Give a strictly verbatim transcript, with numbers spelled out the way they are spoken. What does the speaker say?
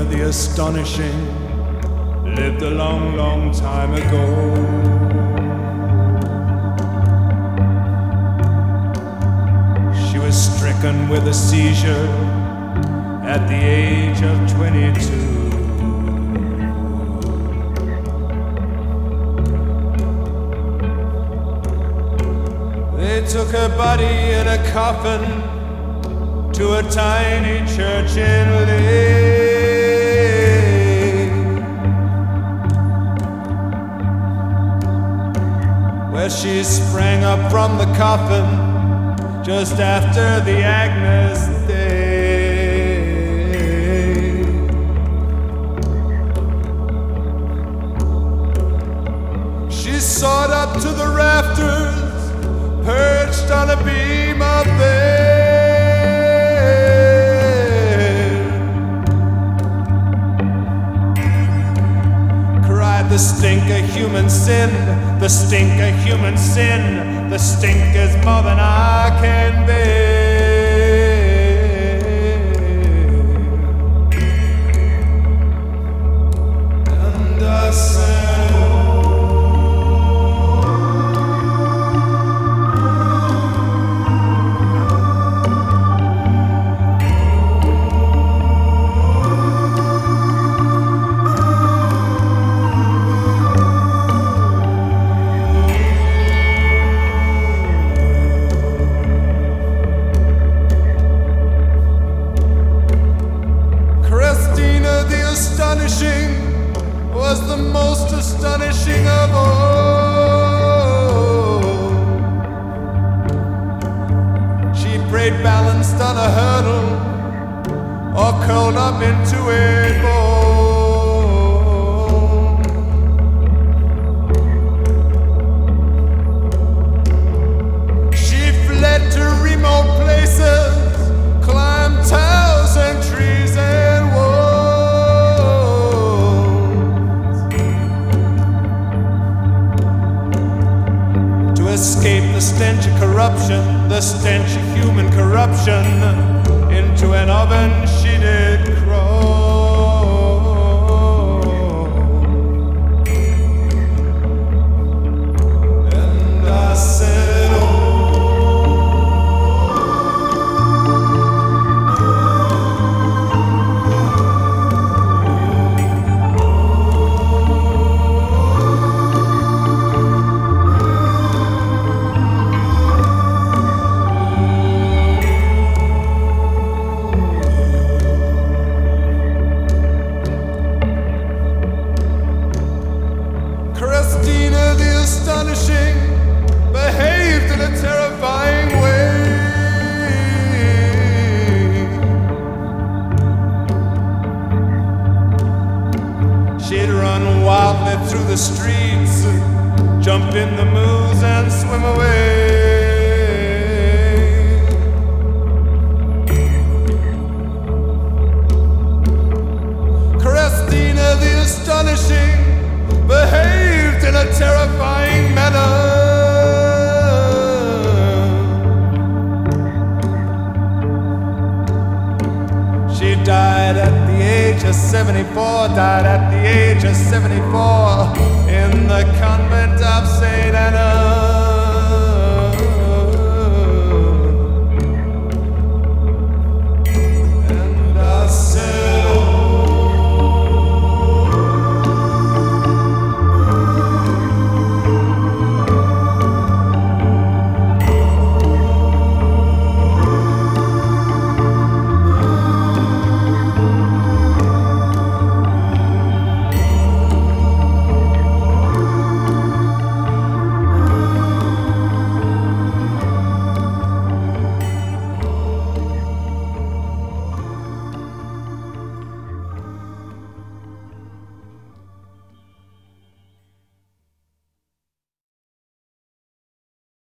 Christina the Astonishing lived a long, long time ago. She was stricken with a seizure at the age of twenty-two. They took her body in a coffin to a tiny church in Leigh, where she sprang up from the coffin just after the Agnus Dei. She soared up to the rafters, perched on a beam up there. Cried the stink of human sin, the stink of human sin, the stink is more than I can bear. And I said, astonishing was the most astonishing of all. She prayed balanced on a hurdle or curled up into a ball. She fled to remote places, climbed towers and trees and walls to escape the stench of corruption, the stench of human corruption. Into an oven she did crawl, and I said, oh, Christina the Astonishing behaved in a terrifying way. She'd run wildly through the streets, jump in the moose and swim away. Christina the Astonishing behaved in a terrifying manner. She died at the age of seventy-four, died at the age of seventy-four in the convent